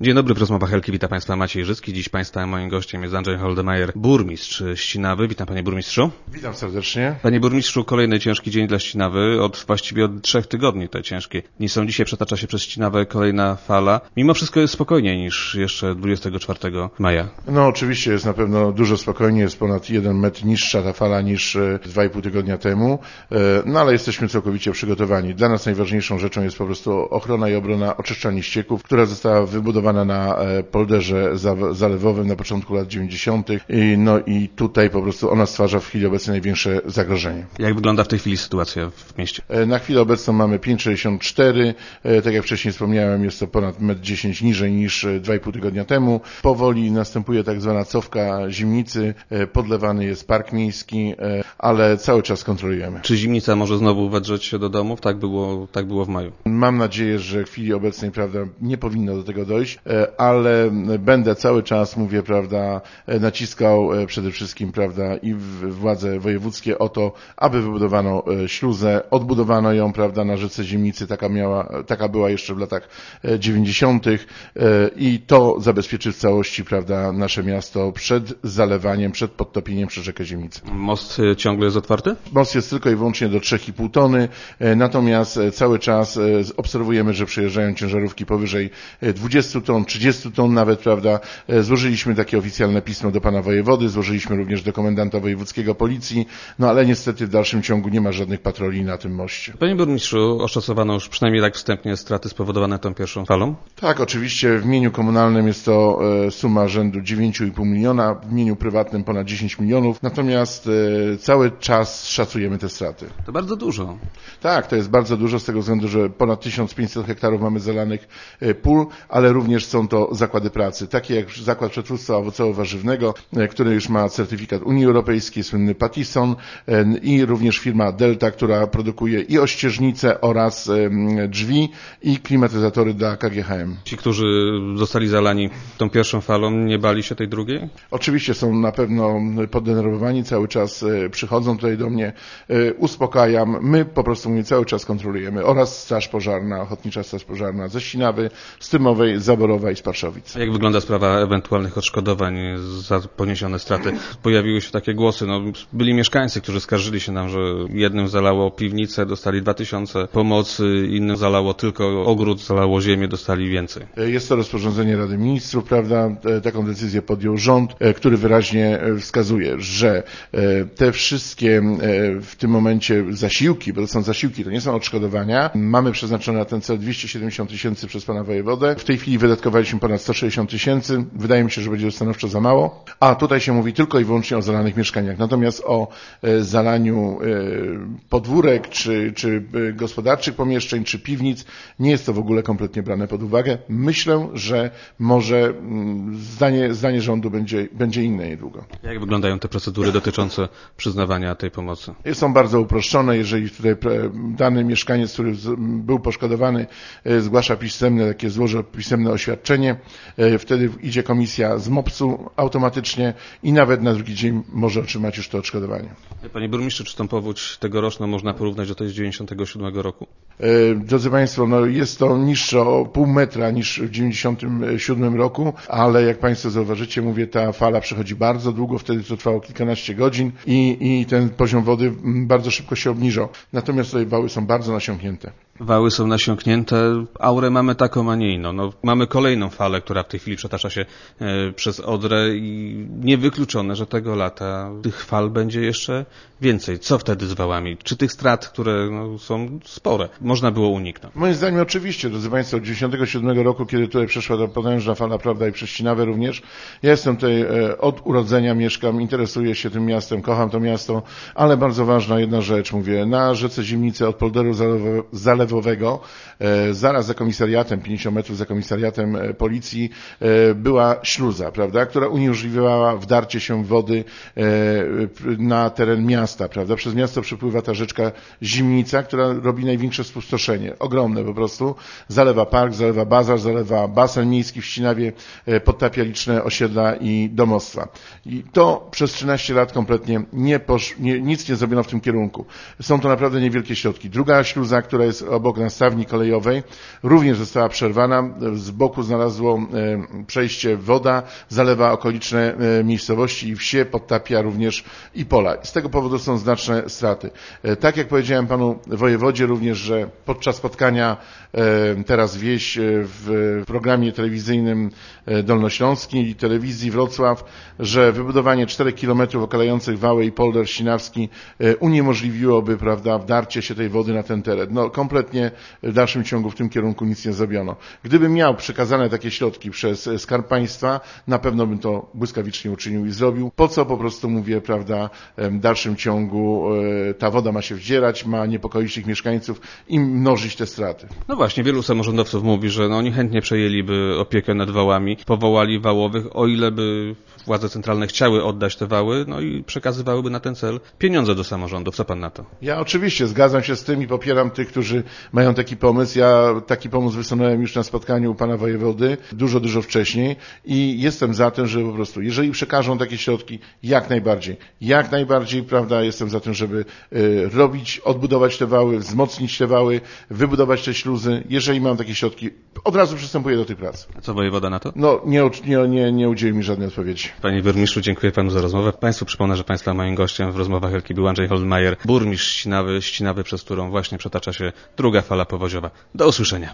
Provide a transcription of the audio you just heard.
Dzień dobry, w rozmowach Helki wita Państwa Maciej Życki. Dziś Państwa moim gościem jest Andrzej Holdemeier, burmistrz Ścinawy. Witam Panie Burmistrzu. Witam serdecznie. Panie Burmistrzu, kolejny ciężki dzień dla Ścinawy. Właściwie od 3 tygodni te ciężkie dni są. Dzisiaj przetacza się przez Ścinawę kolejna fala. Mimo wszystko jest spokojniej niż jeszcze 24 maja. No oczywiście jest na pewno dużo spokojniej, jest ponad 1 metr niższa ta fala niż 2,5 tygodnia temu, no ale jesteśmy całkowicie przygotowani. Dla nas najważniejszą rzeczą jest po prostu ochrona i obrona oczyszczalni ścieków, która została wybudowana na polderze zalewowym na początku lat 90. No i tutaj po prostu ona stwarza w chwili obecnej największe zagrożenie. Jak wygląda w tej chwili sytuacja w mieście? Na chwilę obecną mamy 5,64. Tak jak wcześniej wspomniałem, jest to ponad 1,10 m niżej niż 2,5 tygodnia temu. Powoli następuje tak zwana cofka Zimnicy. Podlewany jest park miejski, ale cały czas kontrolujemy. Czy Zimnica może znowu wedrzeć się do domów? Tak było w maju. Mam nadzieję, że w chwili obecnej, prawda, nie powinno do tego dojść, ale będę cały czas, mówię, prawda, naciskał przede wszystkim, prawda, i władze wojewódzkie o to, aby wybudowano śluzę, odbudowano ją, prawda, na rzece Zimnicy, taka była jeszcze w latach 90. I to zabezpieczy w całości, prawda, nasze miasto przed zalewaniem, przed podtopieniem przez rzekę Zimnicę. Most ciągle jest otwarty? Most jest tylko i wyłącznie do 3,5 tony, natomiast cały czas obserwujemy, że przyjeżdżają ciężarówki powyżej 20 ton, 30 ton nawet, prawda. Złożyliśmy takie oficjalne pismo do pana wojewody, złożyliśmy również do komendanta wojewódzkiego policji, no ale niestety w dalszym ciągu nie ma żadnych patroli na tym moście. Panie burmistrzu, oszacowano już przynajmniej tak wstępnie straty spowodowane tą pierwszą falą? Tak, oczywiście w mieniu komunalnym jest to suma rzędu 9,5 miliona, w mieniu prywatnym ponad 10 milionów, natomiast cały czas szacujemy te straty. To bardzo dużo. Tak, to jest bardzo dużo z tego względu, że ponad 1500 hektarów mamy zalanych pól, ale również są to zakłady pracy, takie jak Zakład Przetwórstwa Owocowo-Warzywnego, który już ma certyfikat Unii Europejskiej, słynny Pattison, i również firma Delta, która produkuje i ościeżnice oraz drzwi i klimatyzatory dla KGHM. Ci, którzy zostali zalani tą pierwszą falą, nie bali się tej drugiej? Oczywiście są na pewno poddenerwowani, cały czas przychodzą tutaj do mnie, uspokajam, my po prostu cały czas kontrolujemy oraz Straż Pożarna, Ochotnicza Straż Pożarna ze Ścinawy, Stymowej, Zaborowa i z Parszowic. Jak wygląda sprawa ewentualnych odszkodowań za poniesione straty? Pojawiły się takie głosy, byli mieszkańcy, którzy skarżyli się nam, że jednym zalało piwnicę, dostali 2000 pomocy, innym zalało tylko ogród, zalało ziemię, dostali więcej. Jest to rozporządzenie Rady Ministrów, prawda? Taką decyzję podjął rząd, który wyraźnie wskazuje, że te wszystkie w tym momencie zasiłki, bo to są zasiłki, to nie są odszkodowania, mamy przeznaczone na ten cel 270 tysięcy przez pana wojewodę. W tej chwili wydatkowaliśmy ponad 160 tysięcy. Wydaje mi się, że będzie stanowczo za mało. A tutaj się mówi tylko i wyłącznie o zalanych mieszkaniach. Natomiast o zalaniu podwórek, czy gospodarczych pomieszczeń, czy piwnic nie jest to w ogóle kompletnie brane pod uwagę. Myślę, że może zdanie rządu będzie inne niedługo. Jak wyglądają te procedury dotyczące przyznawania tej pomocy? Są bardzo uproszczone. Jeżeli tutaj dany mieszkaniec, który był poszkodowany, zgłasza złoży pisemne oświadczenie, wtedy idzie komisja z MOPS-u automatycznie i nawet na drugi dzień może otrzymać już to odszkodowanie. Panie burmistrzu, czy tą powódź tegoroczną można porównać do tej z 97 roku? Drodzy Państwo, jest to niższe o pół metra niż w 97 roku, ale jak Państwo zauważycie, mówię, ta fala przechodzi bardzo długo, wtedy to trwało kilkanaście godzin i ten poziom wody bardzo szybko się obniżał. Natomiast tutaj wały są bardzo nasiąknięte. Wały są nasiąknięte, aurę mamy taką, a nie inną. Mamy kolejną falę, która w tej chwili przetacza się przez Odrę i niewykluczone, że tego lata tych fal będzie jeszcze więcej. Co wtedy z wałami? Czy tych strat, które są spore, można było uniknąć? Moim zdaniem oczywiście, drodzy Państwo, od 97 roku, kiedy tutaj przeszła ta potężna fala, prawda, i przez Ścinawę również. Ja jestem tutaj od urodzenia, mieszkam, interesuję się tym miastem, kocham to miasto, ale bardzo ważna jedna rzecz, mówię, na rzece Zimnicy od polderu zalewowego, zaraz za komisariatem, 50 metrów za komisariatem policji, była śluza, prawda, która uniemożliwiała wdarcie się wody na teren miasta, prawda. Przez miasto przepływa ta rzeczka Zimnica, która robi największe spustoszenie, ogromne po prostu. Zalewa park, zalewa bazar, zalewa basen miejski w Ścinawie, podtapia liczne osiedla i domostwa. I to przez 13 lat kompletnie nic nie zrobiono w tym kierunku. Są to naprawdę niewielkie środki. Druga śluza, która jest obok nastawni kolejowej, również została przerwana. Z boku znalazło przejście woda, zalewa okoliczne miejscowości i wsie, podtapia również i pola. Z tego powodu są znaczne straty. Tak jak powiedziałem panu wojewodzie również, że podczas spotkania Teraz Wieś w programie telewizyjnym dolnośląskiej telewizji Wrocław, że wybudowanie 4 km okalających Wałę i polder ścinawski uniemożliwiłoby, prawda, wdarcie się tej wody na ten teren. No kompletnie w dalszym ciągu w tym kierunku nic nie zrobiono. Gdybym miał przekazane takie środki przez Skarb Państwa, na pewno bym to błyskawicznie uczynił i zrobił. Po co, po prostu mówię, prawda, w dalszym ciągu ta woda ma się wdzierać, ma niepokoić tych mieszkańców i mnożyć te straty. No właśnie, wielu samorządowców mówi, że oni chętnie przejęliby opiekę nad wałami, powołali wałowych, o ile by władze centralne chciały oddać te wały, no i przekazywałyby na ten cel pieniądze do samorządów. Co pan na to? Ja oczywiście zgadzam się z tym i popieram tych, którzy mają taki pomysł. Ja taki pomysł wysunąłem już na spotkaniu u pana wojewody dużo wcześniej i jestem za tym, żeby po prostu, jeżeli przekażą takie środki, jak najbardziej, prawda, jestem za tym, żeby robić, odbudować te wały, wzmocnić te wały, wybudować te śluzy. Jeżeli mam takie środki, od razu przystępuję do tej pracy. A co wojewoda na to? No, nie udzielił mi żadnej odpowiedzi. Panie burmistrzu, dziękuję panu za rozmowę. Państwu przypomnę, że państwa moim gościem w rozmowach wielki był Andrzej Holdmeier, burmistrz Ścinawy, przez którą właśnie przetacza się druga fala powodziowa. Do usłyszenia.